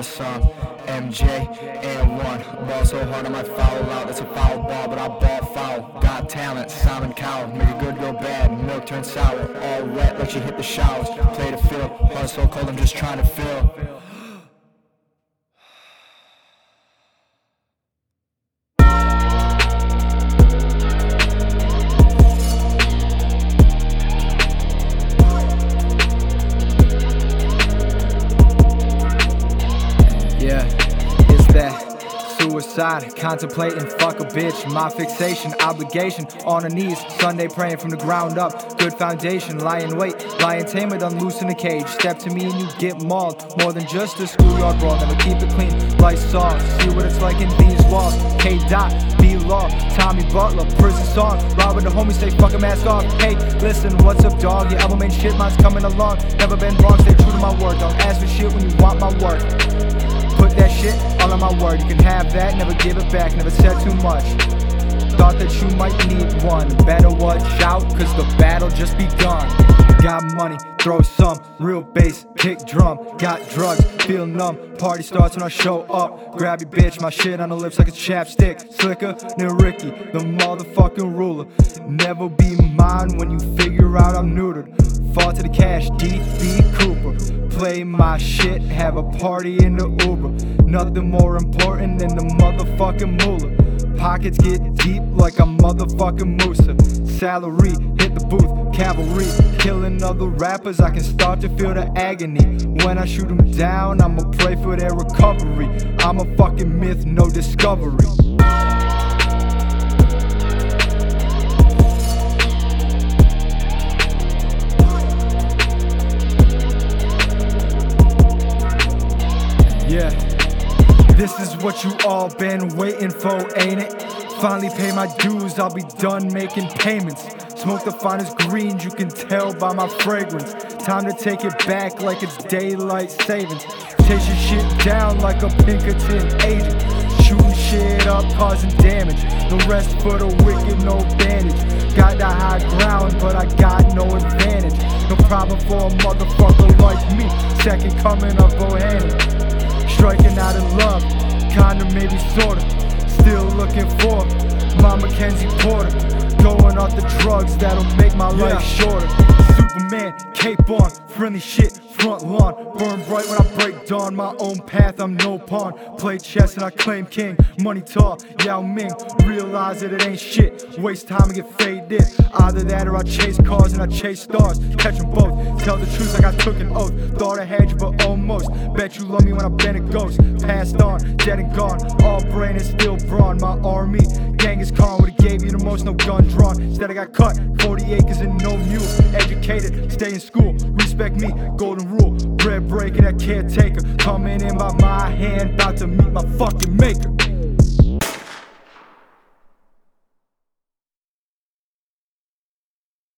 song. MJ and one. Ball so hard I might foul out. It's a foul ball, but I ball foul. Got talent, Simon Cowell. Make it good, go bad. Milk turn sour. All wet like she hit the showers. Play to fill. Heart so cold, I'm just trying to fill. Yeah, it's that suicide, contemplating, fuck a bitch. My fixation, obligation, on her knees, Sunday praying from the ground up. Good foundation, lie in wait, lying tamer, done loose in the cage. Step to me and you get mauled, more than just a schoolyard brawl. Never keep it clean, like Saw, see what it's like in these walls. K-Dot, B-Law, Tommy Butler, prison song. Robbing the homies, stay fucking mask off. Hey, listen, what's up dog, your album ain't shit, mine's coming along. Never been wrong, stay true to my word. Don't ask for shit when you want my work. Put that shit all on my word. You can have that, never give it back, never said too much. Thought that you might need one. Better watch out, cause the battle just begun. Got money, throw some, real bass, kick drum. Got drugs, feel numb, party starts when I show up. Grab your bitch, my shit on the lips like a chapstick. Slicker than Ricky, the motherfucking ruler. Never be mine when you figure out I'm neutered. Fall to the cash, D.B. Cooper. Play my shit, have a party in the Uber. Nothing more important than the motherfucking moolah. Pockets get deep like a motherfucking Musa. Salary, hit the booth, cavalry. Killing other rappers, I can start to feel the agony. When I shoot them down, I'ma pray for their recovery. I'm a fucking myth, no discovery. Yeah, this is what you all been waiting for, ain't it? Finally pay my dues, I'll be done making payments. Smoke the finest greens, you can tell by my fragrance. Time to take it back like it's daylight savings. Chase your shit down like a Pinkerton agent. Shooting shit up, causing damage. The rest for the wicked, no bandage. Got the high ground, but I got no advantage. No problem for a motherfucker like me. Second coming of Bohannon. Striking out in love, kinda maybe sorta. Still looking for my Mackenzie Porter. Going off the drugs that'll make my life shorter. Superman, cape on, friendly shit, front lawn. Burn bright when I break dawn, my own path, I'm no pawn. Play chess and I claim king, money tall, Yao Ming. Realize that it ain't shit, waste time and get faded. Either that or I chase cars and I chase stars. Catch them both, tell the truth like I took an oath. Thought I had you but almost, bet you love me when I've been a ghost. Passed on, dead and gone, all brain and still brawn. My army, Genghis Khan would've gave you the most, no gun drawn. Instead I got cut, 40 acres and no mule. Educated, stay in school, respect me, golden rule. Bread breaking, that caretaker, coming in by my hand, about to meet my fucking maker.